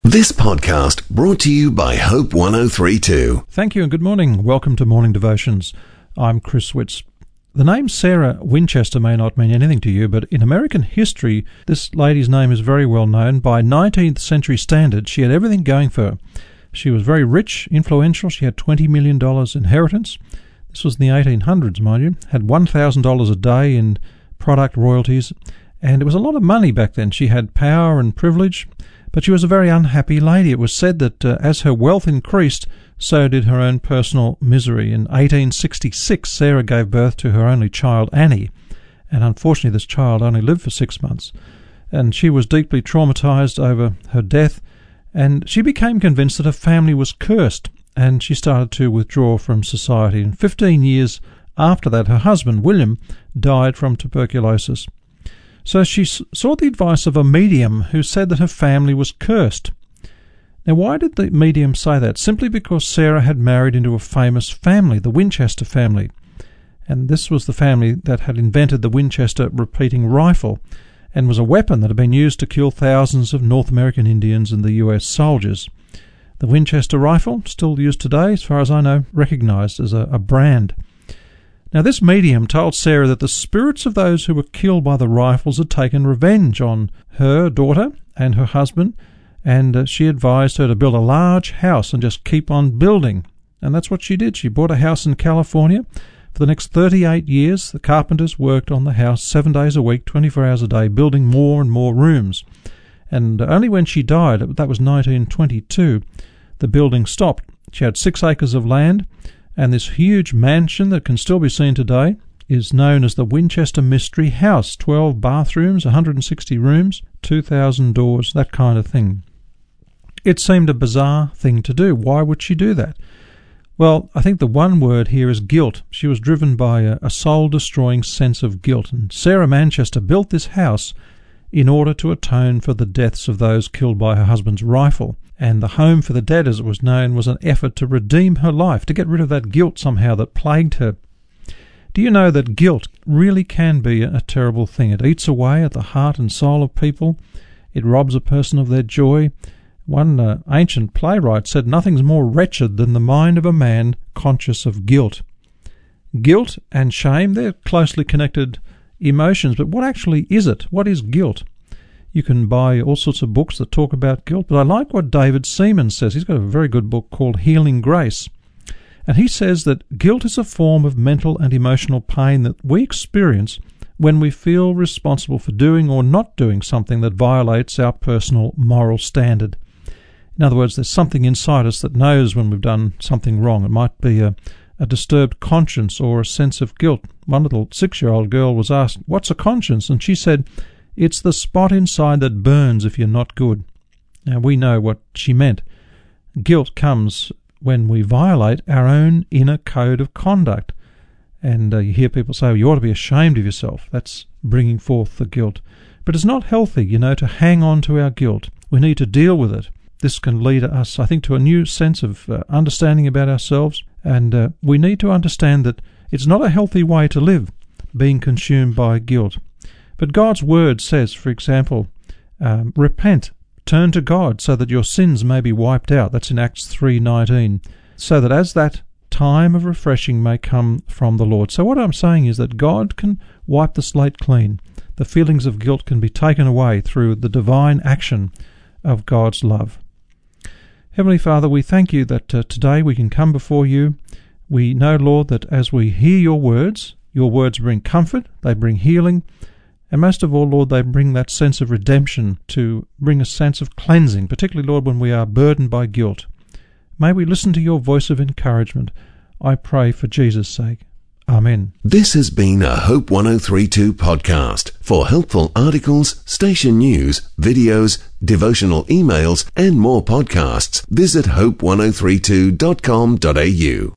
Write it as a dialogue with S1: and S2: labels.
S1: This podcast brought to you by Hope 1032.
S2: Thank you and good morning. Welcome to Morning Devotions. I'm Chris Switz. The name Sarah Winchester may not mean anything to you, but in American history, this lady's name is very well known. By 19th century standards, she had everything going for her. She was very rich, influential. She had $20 million inheritance. This was in the 1800s, mind you. Had $1,000 a day in product royalties, and it was a lot of money back then. She had power and privilege, but she was a very unhappy lady. It was said that as her wealth increased, so did her own personal misery. In 1866, Sarah gave birth to her only child, Annie, and unfortunately this child only lived for 6 months. And she was deeply traumatized over her death, and she became convinced that her family was cursed, and she started to withdraw from society. And 15 years after that, her husband, William, died from tuberculosis. So she sought the advice of a medium who said that her family was cursed. Now, why did the medium say that? Simply because Sarah had married into a famous family, the Winchester family. And this was the family that had invented the Winchester repeating rifle and was a weapon that had been used to kill thousands of North American Indians and the US soldiers. The Winchester rifle, still used today, as far as I know, recognized as a brand. Now, this medium told Sarah that the spirits of those who were killed by the rifles had taken revenge on her daughter and her husband, and she advised her to build a large house and just keep on building. And that's what she did. She bought a house in California. For the next 38 years, the carpenters worked on the house 7 days a week, 24 hours a day, building more and more rooms. And only when she died, that was 1922, the building stopped. She had 6 acres of land, and this huge mansion that can still be seen today is known as the Winchester Mystery House. 12 bathrooms, 160 rooms, 2,000 doors, that kind of thing. It seemed a bizarre thing to do. Why would she do that? Well, I think the one word here is guilt. She was driven by a soul-destroying sense of guilt. And Sarah Manchester built this house in order to atone for the deaths of those killed by her husband's rifle. And the Home for the Dead, as it was known, was an effort to redeem her life, to get rid of that guilt somehow that plagued her. Do you know that guilt really can be a terrible thing? It eats away at the heart and soul of people. It robs a person of their joy. One ancient playwright said nothing's more wretched than the mind of a man conscious of guilt. Guilt and shame, they're closely connected emotions, but what actually is it? What is guilt? You can buy all sorts of books that talk about guilt, but I like what David Seaman says. He's got a very good book called Healing Grace. And he says that guilt is a form of mental and emotional pain that we experience when we feel responsible for doing or not doing something that violates our personal moral standard. In other words, there's something inside us that knows when we've done something wrong. It might be a disturbed conscience or a sense of guilt. One little 6-year-old girl was asked, "What's a conscience?" And she said, "It's the spot inside that burns if you're not good." Now, we know what she meant. Guilt comes when we violate our own inner code of conduct. And you hear people say, you ought to be ashamed of yourself. That's bringing forth the guilt. But it's not healthy, to hang on to our guilt. We need to deal with it. This can lead us, I think, to a new sense of understanding about ourselves. And we need to understand that it's not a healthy way to live, being consumed by guilt. But God's word says, for example, repent, turn to God so that your sins may be wiped out. That's in Acts 3:19. So that as that time of refreshing may come from the Lord. So what I'm saying is that God can wipe the slate clean. The feelings of guilt can be taken away through the divine action of God's love. Heavenly Father, we thank you that today we can come before you. We know, Lord, that as we hear your words bring comfort, they bring healing, and most of all, Lord, they bring that sense of redemption, to bring a sense of cleansing, particularly, Lord, when we are burdened by guilt. May we listen to your voice of encouragement. I pray for Jesus' sake. Amen.
S1: This has been a Hope 1032 podcast. For helpful articles, station news, videos, devotional emails, and more podcasts, visit hope1032.com.au.